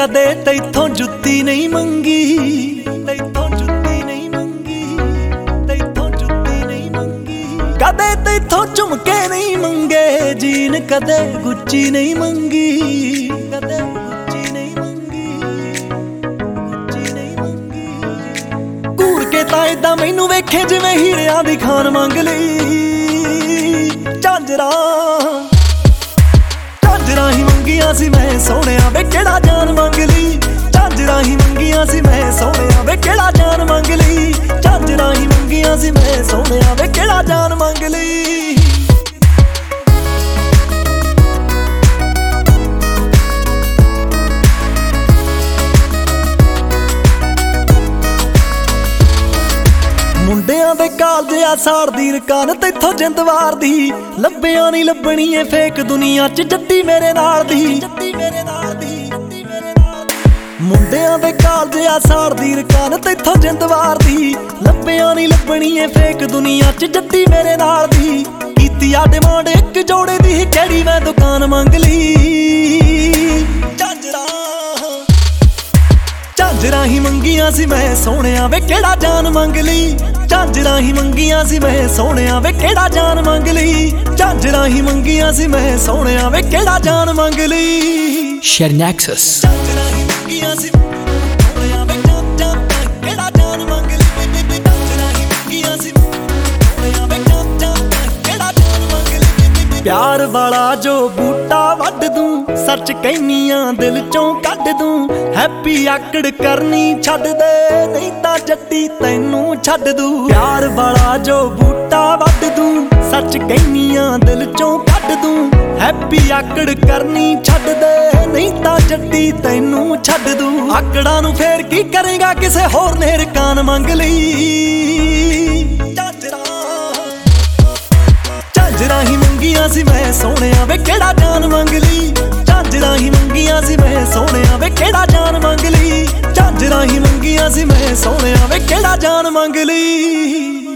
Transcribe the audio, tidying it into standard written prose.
ਕਦੇ ਤੈਥੋਂ ਜੁੱਤੀ ਨਹੀਂ ਮੰਗੀ, ਤੈਥੋਂ ਜੁੱਤੀ ਨਹੀਂ ਮੰਗੀ, ਤੈਥੋਂ ਜੁੱਤੀ ਨਹੀਂ ਮੰਗੀ। ਕਦੇ ਤੈਥੋਂ ਝੁਮਕੇ ਨਹੀਂ ਮੰਗੇ, ਜੀਨ ਕਦੇ ਗੁੱਚੀ ਨਹੀਂ ਮੰਗੀ, ਕਦੇ ਗੁੱਚੀ ਨਹੀਂ ਮੰਗੀ, ਗੁੱਚੀ ਨਹੀਂ ਮੰਗੀ। ਘੂਰ ਕੇ ਤਾਂ ਏਦਾਂ ਮੈਨੂੰ ਵੇਖੇ ਜਿਵੇਂ ਹੀਰਿਆਂ ਦੀ ਖਾਨ ਮੰਗ ਲਈ। ਝਾਂਜਰਾਂ ਝਾਂਜਰਾਂ ਹੀ ਮੰਗੀਆਂ ਸੀ ਮੈਂ ਸੋਹਣਿਆ ਵੇ ਕਿਹੜਾ ਜਾਨ ਮੰਗ ਲਈ। ਝਾਂਜਰਾਂ ਹੀ ਮੰਗੀਆਂ ਸੀ ਮੈਂ ਸੋਹਣਿਆ ਵੇ ਕਿਹੜਾ ਜਾਨ ਮੰਗ ਲਈ। ਝਾਂਜਰਾਂ ਹੀ ਮੰਗੀਆਂ ਸੀ ਮੈਂ ਸੋਹਣਿਆ ਵੇ ਕਿਹੜਾ ਜਾਨ ਮੰਗ ਲਈ। ਮੁੰਡਿਆਂ ਦੇ ਕਾਲਜ ਆ ਸਾੜਦੀ ਰਕਾਨ ਤੈਥੋਂ ਜਿੰਦ ਵਾਰਦੀ। ਲੱਭਿਆਂ ਨਹੀਂ ਲੱਭਣੀ ਏ ਫੇਕ ਦੁਨੀਆ ਚ ਜੱਟੀ ਮੇਰੇ ਨਾਲ ਦੀ, ਜੱਟੀ ਮੇਰੇ ਨਾਲ ਦੀ, ਜੱਟੀ ਮੇਰੇ ਨਾਲ ਦੀ। ਮੁੰਡਿਆਂ ਦੇ ਕਾਲਜ ਆ ਸਾੜਦੀ ਰਕਾਨ ਤੈਥੋਂ ਜਿੰਦ ਵਾਰਦੀ। ਲੱਭਿਆਂ ਨਹੀਂ ਲੱਭਣੀ ਏ ਫੇਕ ਦੁਨੀਆ ਚ ਜੱਟੀ ਮੇਰੇ ਨਾਲ ਦੀ। ਕੀਤੀ ਆ ਡਿਮਾਂਡ ਇੱਕ ਜੋੜੇ ਦੀ ਕਿਹੜੀ ਮੈਂ ਦੁਕਾਨ ਮੰਗ ਲਈ। ਝਾਂਜਰਾਂ ਹੀ ਮੰਗੀਆਂ ਸੀ ਮੈਂ ਸੋਹਣਿਆ ਵੇ ਕਿਹੜਾ ਜਾਨ ਮੰਗ ਲਈ। ਝਾਂਜਰਾਂ ਹੀ ਮੰਗੀਆਂ ਸੀ ਮੈਂ ਸੋਹਣਿਆ ਵੇ ਕਿਹੜਾ ਜਾਨ ਮੰਗ ਲਈ। ਝਾਂਜਰਾਂ ਹੀ ਮੰਗੀਆਂ ਸੀ ਮੈਂ ਸੋਹਣਿਆ ਵੇ ਕਿਹੜਾ ਜਾਨ ਮੰਗ ਲਈ। Share Nexus। ਝਾਂਜਰਾਂ ਹੀ ਮੰਗੀਆਂ ਸੀ ਸੋਹਣਿਆ ਵੇ ਕਿਹੜਾ ਜਾਨ ਮੰਗ ਲਈ। ਝਾਂਜਰਾਂ ਹੀ ਮੰਗੀਆਂ ਸੀ ਸੋਹਣਿਆ ਵੇ ਕਿਹੜਾ ਜਾਨ ਮੰਗ ਲਈ। ਪਿਆਰ ਵਾਲਾ ਜੋ ਬੂਟਾ ਵੱਢ ਦੂੰ, ਸੱਚ ਕਹਿਨੀਆਂ ਦਿਲ ਚੋਂ ਕੱਢ ਦੂੰ। ਹੈਪੀ ਆਕੜ ਕਰਨੀ ਛੱਡ ਦੇ, ਨਹੀਂ ਤਾਂ ਜੱਟੀ ਤੈਨੂੰ ਛੱਡ ਦੂੰ। ਪਿਆਰ ਵਾਲਾ ਜੋ ਬੂਟਾ ਵੱਢ ਦੂੰ, ਸੱਚ ਕਹਿਨੀਆਂ ਦਿਲ ਚੋਂ ਕੱਢ ਦੂੰ। ਹੈਪੀ ਆਕੜ ਕਰਨੀ ਛੱਡ ਦੇ, ਨਹੀਂ ਤਾਂ ਜੱਟੀ ਤੈਨੂੰ ਛੱਡ ਦੂੰ। ਆਕੜਾਂ ਨੂੰ ਫੇਰ ਕੀ ਕਰੇਗਾ ਕਿਸੇ ਹੋਰ ਨੇ ਰਕਾਨ ਮੰਗ ਲਈ। ਝਾਂਜਰਾਂ ਹੀ ਮੰਗੀਆਂ ਸੀ ਮੈਂ ਸੋਹਣਿਆ ਵੇ ਕਿਹੜਾ ਜਾਨ ਮੰਗ ਲਈ। ਝਾਂਜਰਾਂ ਹੀ ਮੰਗੀਆਂ ਸੀ ਮੈਂ ਸੋਹਣਿਆ ਵੇ ਕਿਹੜਾ ਜਾਨ ਮੰਗ ਲਈ। ਝਾਂਜਰਾਂ ਹੀ ਮੰਗੀਆਂ ਸੀ ਮੈਂ ਸੋਹਣਿਆ ਵੇ ਕਿਹੜਾ ਜਾਨ ਮੰਗ ਲਈ।